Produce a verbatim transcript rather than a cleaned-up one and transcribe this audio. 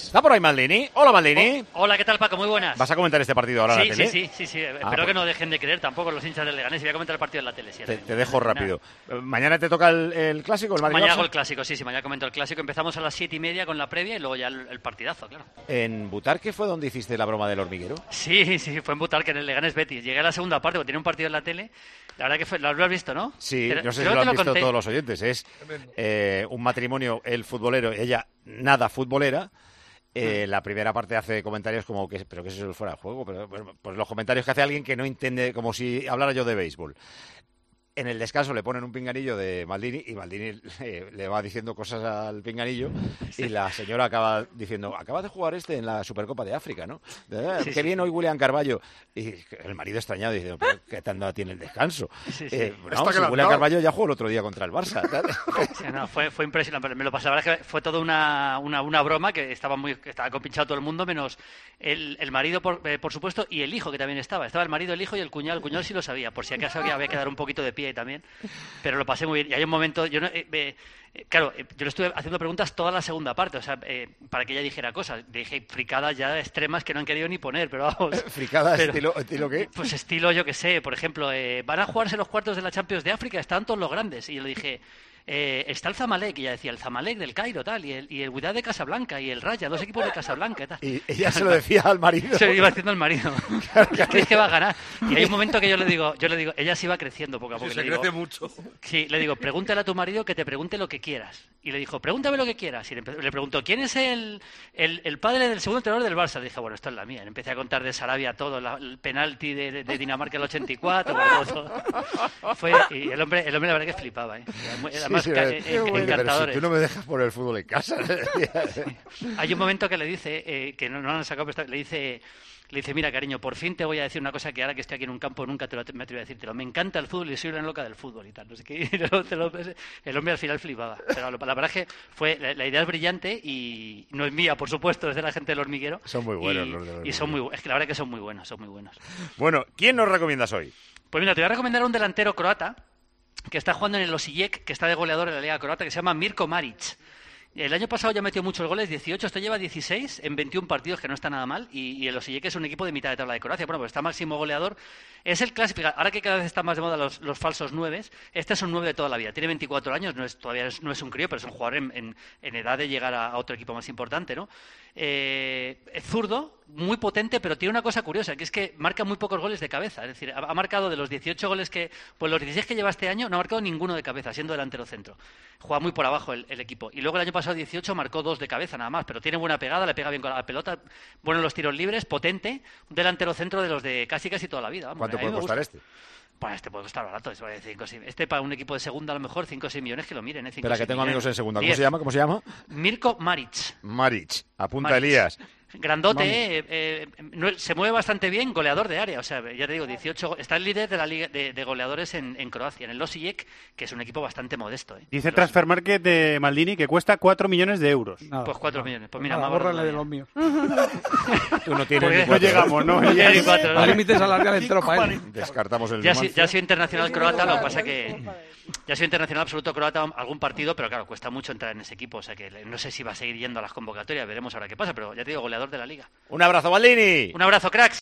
¿Está por ahí Maldini? Hola, Maldini. Oh, hola, ¿qué tal, Paco? Muy buenas. ¿Vas a comentar este partido ahora sí, en la tele? Sí, sí, sí, sí. Ah, Espero pues... que no dejen de creer tampoco los hinchas del Leganés. Y voy a comentar el partido en la tele. Sí, te, te dejo rápido. Nada. ¿Mañana te toca el, el clásico, el Madrid? Mañana hago el clásico, sí, sí. Mañana comento el clásico. Empezamos a las siete y media con la previa y luego ya el, el partidazo, claro. ¿En Butarque fue donde hiciste la broma del hormiguero? Sí, sí, fue en Butarque, en el Leganés Betis. Llegué a la segunda parte porque tenía un partido en la tele. La verdad que fue, lo has visto, ¿no? Sí, Pero, no sé si lo han lo visto conté. todos los oyentes. Es eh, un matrimonio, él futbolero, ella nada futbolera. Eh, la primera parte hace comentarios como que, pero que eso es fuera de juego, pero pues los comentarios que hace alguien que no entiende, como si hablara yo de béisbol. En el descanso le ponen un pinganillo de Maldini y Maldini eh, le va diciendo cosas al pinganillo sí. Y la señora acaba diciendo, acaba de jugar este en la Supercopa de África, ¿no? Eh, sí, qué sí, bien sí. Hoy William Carballo. Y el marido extrañado dice, pero ¿qué tanda tiene el descanso? Sí, sí. Eh, no, si William Carballo ya jugó el otro día contra el Barça. Sí, no, fue, fue impresionante, me lo pasé. La verdad es que fue toda una, una, una broma que estaba muy que estaba compinchado todo el mundo, menos el, el marido, por, eh, por supuesto, y el hijo que también estaba. Estaba el marido, el hijo y el cuñado. El cuñado sí lo sabía, por si acaso había que dar un poquito de pie también, pero lo pasé muy bien. Y hay un momento, yo no, eh, eh, claro, eh, yo le estuve haciendo preguntas toda la segunda parte, o sea, eh, para que ella dijera cosas. Dije fricadas ya extremas que no han querido ni poner, pero vamos. ¿Fricadas estilo, estilo qué? Pues estilo, yo qué sé, por ejemplo, eh, van a jugarse los cuartos de la Champions de África, están todos los grandes. Y yo le dije, eh, está el Zamalek, y ella decía, el Zamalek del Cairo, tal, y el, y el Wydad de Casablanca, y el Raja, dos equipos de Casablanca, tal. Y ella se lo decía al marido. Se lo iba haciendo al marido. Claro, claro. ¿Crees que va a ganar? Y hay un momento que yo le digo, yo le digo, ella sí va creciendo poco a poco. Sí, se le crece digo, mucho. Sí, le digo, pregúntale a tu marido que te pregunte lo que quieras. Y le dijo, pregúntame lo que quieras. Y le, le preguntó, ¿quién es el, el, el padre del segundo entrenador del Barça? Le dije, bueno, esto es la mía. Le empecé a contar de Sarabia todo, la, el penalti de, de, de Dinamarca el ochenta y cuatro. Bueno, todo. Fue, y el hombre, el hombre la verdad que flipaba, ¿eh? Además, sí, sí, ca, eh, eh, encantadores. Si tú no me dejas poner el fútbol en casa. Sí. Hay un momento que le dice, eh, que no, no han sacado, pero le dice... Le dice, mira, cariño, por fin te voy a decir una cosa que ahora que estoy aquí en un campo nunca te lo me atrevo a decírtelo. Me encanta el fútbol y soy una loca del fútbol y tal. No sé qué. Te lo, te lo, el hombre al final flipaba. Pero la verdad es que fue, la, la idea es brillante y no es mía, por supuesto, es de la gente del hormiguero. Son muy buenos y, los del hormiguero. Y son muy, es que la verdad es que son muy buenos, son muy buenos. Bueno, ¿quién nos recomiendas hoy? Pues mira, te voy a recomendar un delantero croata que está jugando en el Osijek, que está de goleador en la Liga Croata, que se llama Mirko Maric. El año pasado ya metió muchos goles, dieciocho, esto lleva dieciséis en veintiún partidos, que no está nada mal, y, y el Osijek es un equipo de mitad de tabla de Croacia, bueno, pues está máximo goleador, es el clásico, ahora que cada vez están más de moda los, los falsos nueves, este es un nueve de toda la vida, tiene veinticuatro años, no es, todavía es, no es un crío, pero es un jugador en, en, en edad de llegar a, a otro equipo más importante, ¿no? Eh, es zurdo, muy potente, pero tiene una cosa curiosa, que es que marca muy pocos goles de cabeza, es decir, ha, ha marcado de los dieciocho goles que, pues los dieciséis que lleva este año, no ha marcado ninguno de cabeza, siendo delantero centro, juega muy por abajo el, el equipo, y luego el año pasado dieciocho marcó dos de cabeza nada más, pero tiene buena pegada, le pega bien con la pelota, bueno en los tiros libres, potente, un delantero centro de los de casi casi toda la vida. Vamos, ¿cuánto puede costar este? Pues este puede costar barato, este para un equipo de segunda a lo mejor cinco o seis millones que lo miren. ¿eh? Espera, que tengo millones. amigos en segunda. ¿Cómo diez. se llama? ¿Cómo se llama? Mirko Maric. Maric, apunta Maric. Elías. Grandote, eh, eh, no, se mueve bastante bien, goleador de área, o sea, ya te digo, dieciocho, está el líder de la liga de, de goleadores en, en Croacia, en el Osijek, que es un equipo bastante modesto. ¿eh? Dice Transfermarket de Maldini que cuesta cuatro millones de euros. Nada, pues cuatro millones, pues mira, nada, más bórrale de los míos. Tú no tienes pues no llegamos, ¿no? No llega ni cuatro, ¿no? Al límite salarial entero para él. Descartamos el ya, Numancia. ya soy internacional croata, lo que pasa que ya soy internacional absoluto croata algún partido, pero claro, cuesta mucho entrar en ese equipo, o sea que no sé si va a seguir yendo a las convocatorias, veremos ahora qué pasa, pero ya te digo, goleador de la liga. Un abrazo, Maldini. Un abrazo, cracks.